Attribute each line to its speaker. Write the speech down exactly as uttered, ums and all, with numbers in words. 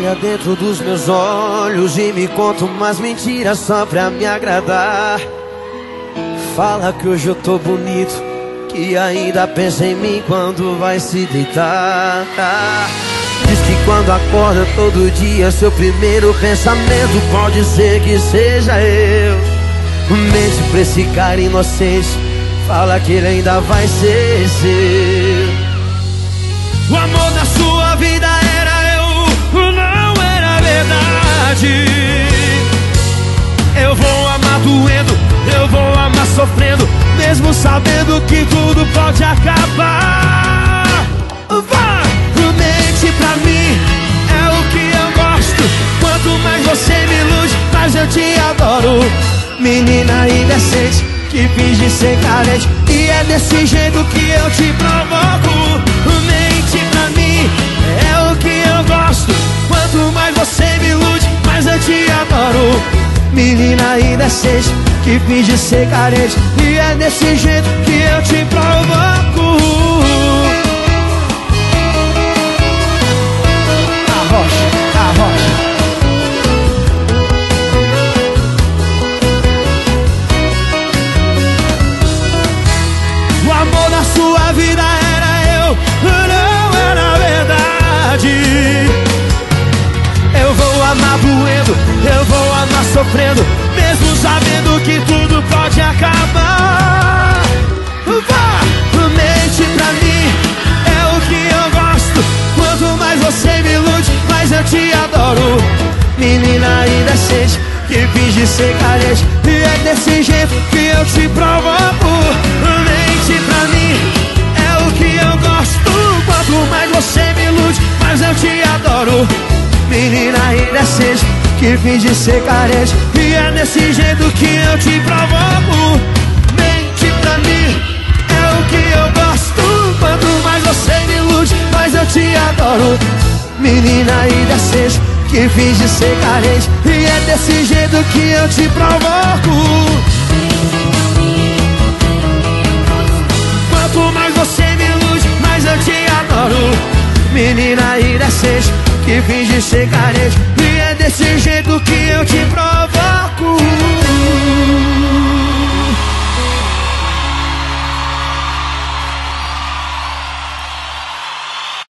Speaker 1: Olha dentro dos meus olhos e me conta umas mentiras só pra me agradar. Fala que hoje eu tô bonito, que ainda pensa em mim quando vai se deitar. Diz que quando acorda todo dia seu primeiro pensamento pode ser que seja eu. Mente pra esse cara inocente, fala que ele ainda vai ser seu.
Speaker 2: O amor da sua vida era eu, não era verdade. Eu vou amar doendo, eu vou amar sofrendo, mesmo sabendo que tudo pode acabar. Vá! Mente pra mim é o que eu gosto. Quanto mais você me ilude, mais eu te adoro. Menina indecente que finge ser carente, e é desse jeito que eu te provoco. Mente pra mim é o que eu gosto. Quanto mais você me ilude, mais eu te adoro. Menina indecente que finge ser carente, e é desse jeito que eu te provoco. Arrocha, arrocha. O amor da sua vida era eu, não era verdade. Eu vou amar doendo, eu vou amar sofrendo, mesmo sabendo que tudo pode acabar. Vá! Mente pra mim é o que eu gosto. Quanto mais você me ilude, mais eu te adoro. Menina indecente que finge ser carente, e é desse jeito que eu te provoco. Mente pra mim é o que eu gosto. Quanto mais você me ilude, mais eu te adoro. Menina indecente que finge ser carente, e é desse jeito que eu te provoco. Mente pra mim é o que eu gosto. Quanto mais você me ilude, mais eu te adoro. Menina indecente que finge ser carente, e é desse jeito que eu te provoco. Quanto mais você me ilude, mais eu te adoro. Menina indecente que finge ser carente, e é desse jeito que eu te provoco.